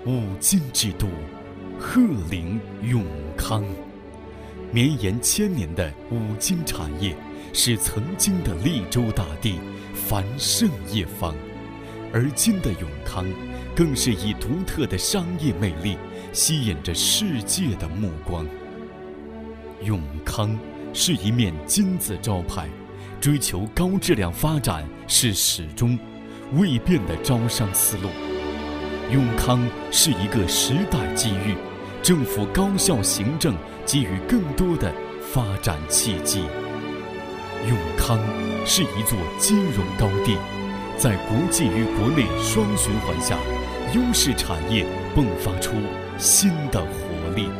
五金之都，鹤龄永康。绵延千年的五金产业，使曾经的利州大地繁盛业方，而今的永康，更是以独特的商业魅力吸引着世界的目光。永康是一面金字招牌，追求高质量发展是始终未变的招商思路。永康是一个时代机遇，政府高效行政给予更多的发展契机。永康是一座金融高地，在国际与国内双循环下，优势产业迸发出新的活力。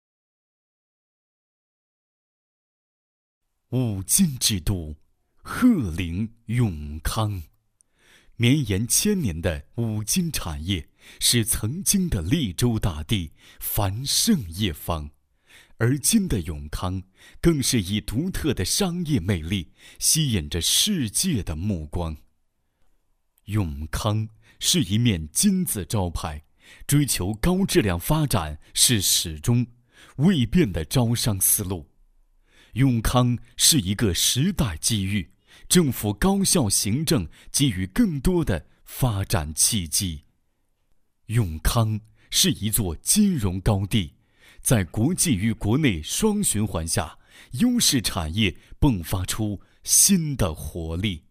五金之都，鹤龄永康。绵延千年的五金产业，使曾经的利州大地繁盛业方，而今的永康，更是以独特的商业魅力吸引着世界的目光。永康是一面金字招牌，追求高质量发展是始终未变的招商思路。永康是一个时代机遇，政府高效行政给予更多的发展契机。永康是一座金融高地，在国际与国内双循环下，优势产业迸发出新的活力。